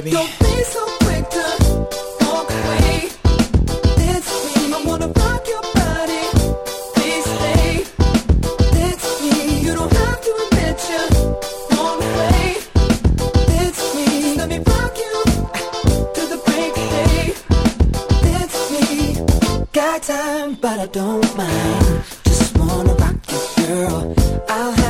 baby. Don't be so quick to walk away. Dance with me, I wanna rock your body. Please stay. Dance with me, you don't have to admit you want to play. Dance with me, let me rock you to the break of day. Dance with me, got time but I don't mind. Just wanna rock you, girl. I'll